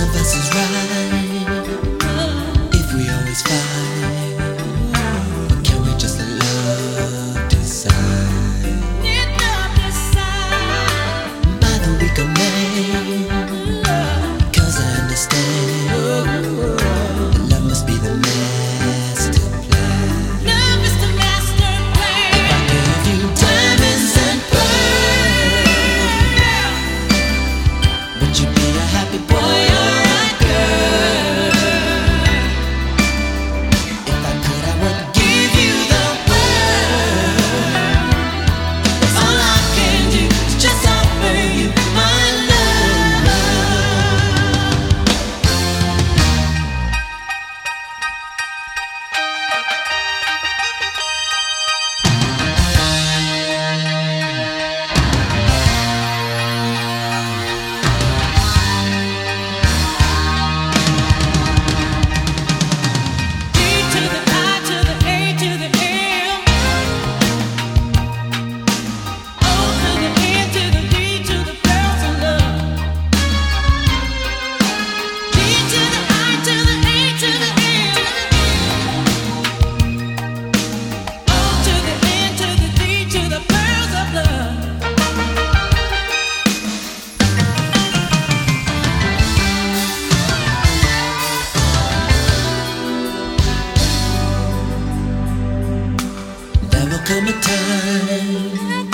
of us is right if we always fight? Or can we just let love decide? By the week of May, 'cause I understand that love must be the master plan. If I gave you diamonds and pearls, would you be a happy boy or a girl? If I could, I would give you the world. All I can do is just offer you my love. D to the I to the A to the M, O to the N to the D to the pearls of love. D to the I to the A to the M, O to the N to the D to the pearls of love. There will come a time